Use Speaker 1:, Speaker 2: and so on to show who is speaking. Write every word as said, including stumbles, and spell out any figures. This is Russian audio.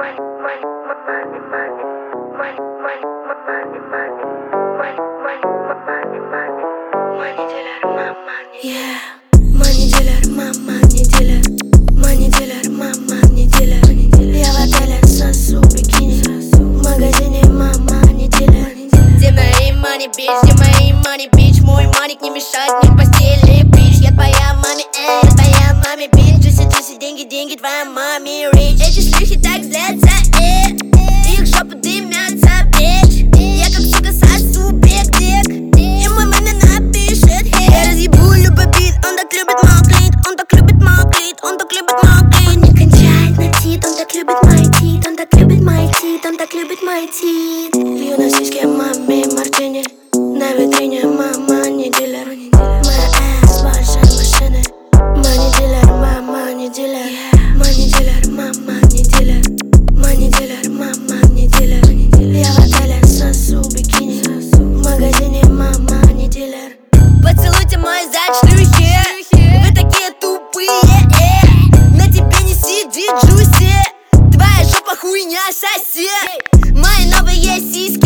Speaker 1: Yeah. Money dealer, мама не дилер. Money dealer, мама не дилер. Я в отеле сосу бикини, в магазине мама не дилер.
Speaker 2: Где мои money, bitch, где мои money, bitch? Мой маник не мешает мне в постели, bitch. Я твоя маме, эй, я твоя маме, bitch. Джуси, джуси, деньги, деньги, твоя маме, rich. Эти шлюхи так злятся, э, их жопы дымятся, bitch. Я как сука сосу биг-дик, и мой маме напишет хит. Я разъебу любой бит, он так любит мой клит, он так любит мой клит, он так любит мой клит.
Speaker 1: Он не кончает на тит, он так любит мои тит, он так любит мои тит, он так любит мои тит. Пью на сиське маме мартини, на витрине мама не дилер. Моя эс большая машина. Money dealer, мама не дилер. Money dealer, мама не дилер. Money dealer, мама не дилер. Я в отеле сосу бикини, в магазине мама не дилер.
Speaker 2: Поцелуйте мой зад, шлюхи, вы такие тупые, э. На тебе не сидит джуси, твоя жопа хуйня, соси. Мои новые сиськи,